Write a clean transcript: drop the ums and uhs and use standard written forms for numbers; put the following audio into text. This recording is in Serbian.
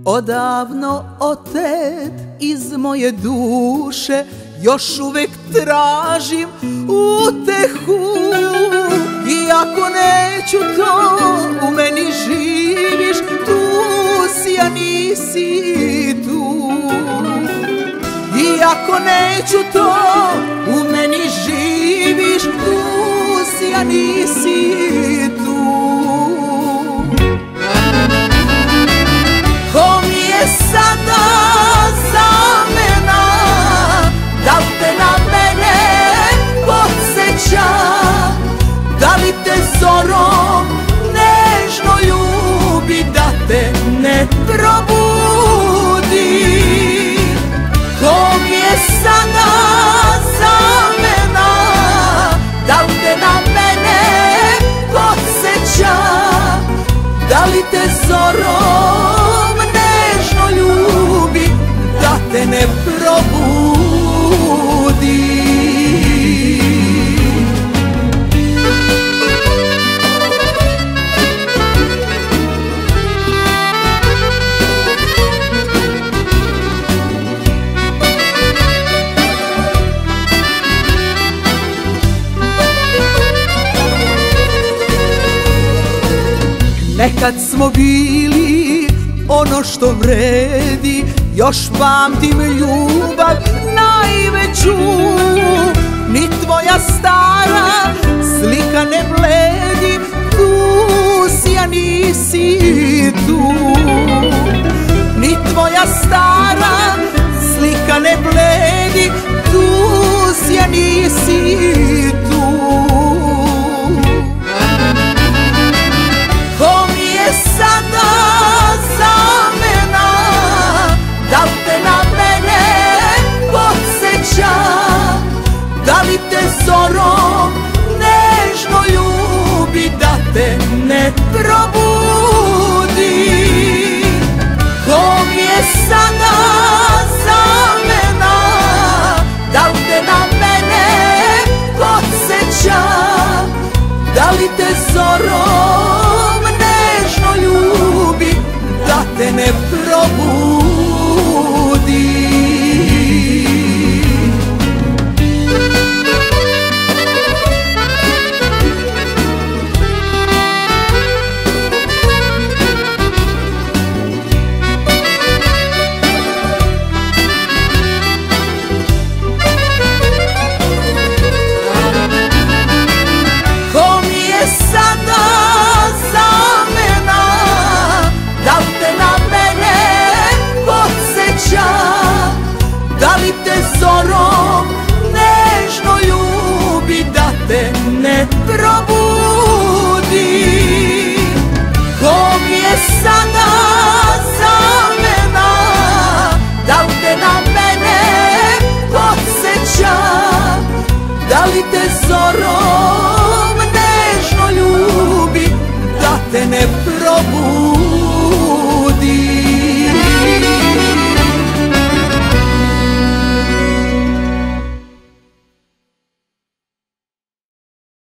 Odavno otet iz moje duše, još uvek tražim utehu. Iako neću to, u meni živiš, tu si, a nisi tu. Iako neću to, u meni živiš, tu si, a nisi tu. Ko mi je sada zamena, da li te na mene podsjeća, da li te zorom nežno ljubi, da te ne probudi? Ko mi je sada zamena, da li te na mene podsjeća, da li te zorom nežno ljubi, da te ne probudi? Nekad smo bili ono što vredi, još pamtim ljubav najveću. Ni tvoja stara slika ne bledi, tu si, a nisi tu. Ni tvoja stara slika ne bledi, tu si, a nisi tu. Sada zamena, da li te na mene podsjeća, da li te zorom nežno ljubi, da te ne probudi? Ko mi je sada zamena, da li te na mene podsjeća, da li te zorom nežno ljubi, da te ne probudi? Ko mi je sada zamena, da li te na mene podsjeća, da li te zorom nežno ljubi, da te ne probudi? Ko mi je sada zamena, da li te na mene podsjeća, da li te zorom